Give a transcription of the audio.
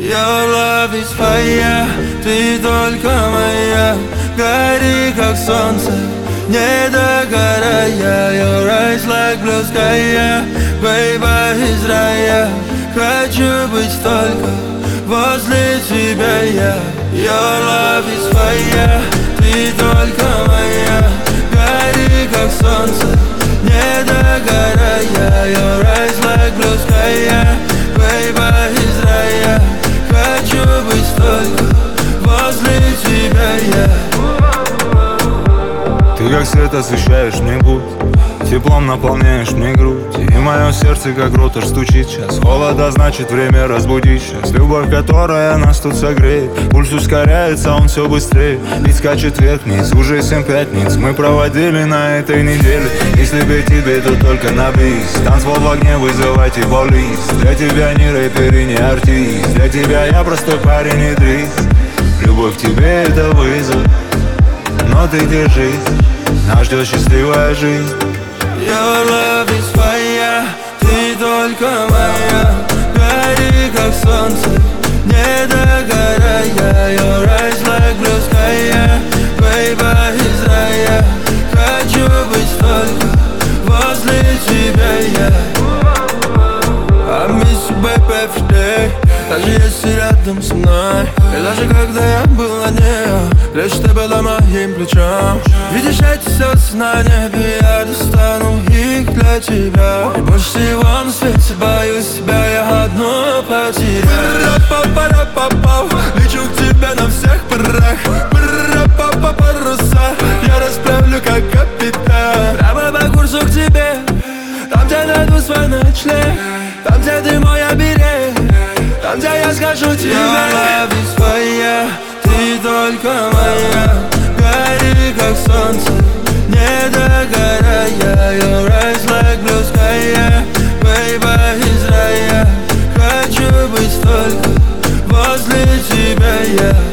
Your love is fire, ты только моя. Гори как солнце, не догорая. Your eyes like blue sky, baby из рая. Хочу быть только возле тебя я. Your love is fire, ты только моя. Гори как солнце, не догорая. Your eyes like blue sky, baby из рая. Хочу быть только возле тебя я. Ты как свет освещаешь мне путь, теплом наполняешь мне грудь. И мое сердце как ротор стучит сейчас. Холода, значит время разбудить сейчас. Любовь, которая нас тут согреет. Пульс ускоряется, он все быстрее. И скачет вверх-вниз, уже 7 пятниц мы проводили на этой неделе. Если бы тебе, то только на бис. Танцпол в огне, вызывайте полис. Для тебя не рэпер и не артист. Для тебя я простой парень и дрис. Любовь к тебе это вызов, но ты держись, нас ждет счастливая жизнь. Your love is fire, ты только моя. Гори как солнце, не догорая. Your eyes like blue sky, baby из рая. Хочу быть только возле тебя я. I miss you, baby, every day. Даже если рядом со мной. И даже когда я был на дне, лишь ты была моим плечом. Видишь эти слезы на небе, я достану их для тебя. И больше всего на свете боюсь себя я одну потерять. Пара-па-пара-па-пау, лечу к тебе на всех парах. Пара-па-па-паруса, я расправлю как капитан. Прямо по курсу к тебе, там где найду свой ночлег. Там где ты мой оберег, там где я скажу тебе. Your love is fire, ты только моя. Гори как солнце, не догорая. Your eyes like blue sky, baby из рая. Хочу быть только возле тебя я.